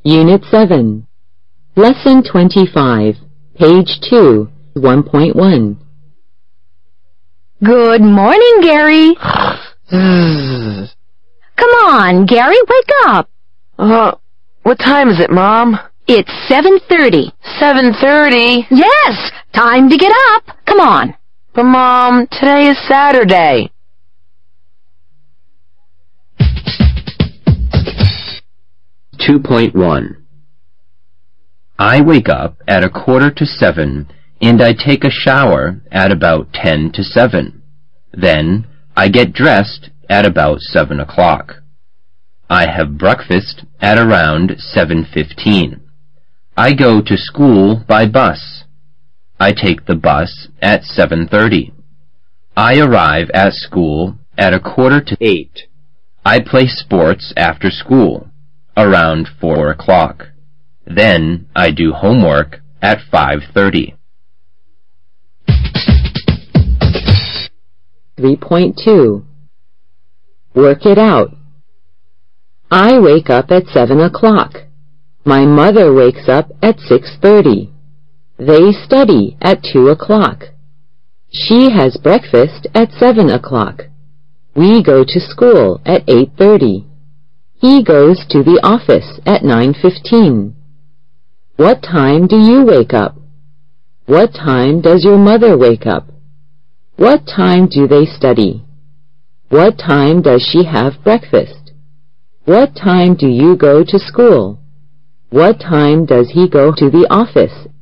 Unit 7. Lesson 25. Page 2, 1.1. Good morning, Gary. Come on, Gary, wake up. What time is it, Mom? It's 7:30. 7:30? Yes, time to get up. Come on. But Mom, today is Saturday. Two 2.1 I wake up at 6:45 and I take a shower at about 6:50. Then I get dressed at about 7 o'clock. I have breakfast at around 7:15. I go to school by bus. I take the bus at 7:30. I arrive at school at 7:45. I play sports after school around 4 o'clock. Then I do homework at 5:30. 3.2. Work it out. I wake up at 7 o'clock. My mother wakes up at 6:30. They study at 2 o'clock. She has breakfast at 7 o'clock. We go to school at 8:30. He goes to the office at 9:15. What time do you wake up? What time does your mother wake up? What time do they study? What time does she have breakfast? What time do you go to school? What time does he go to the office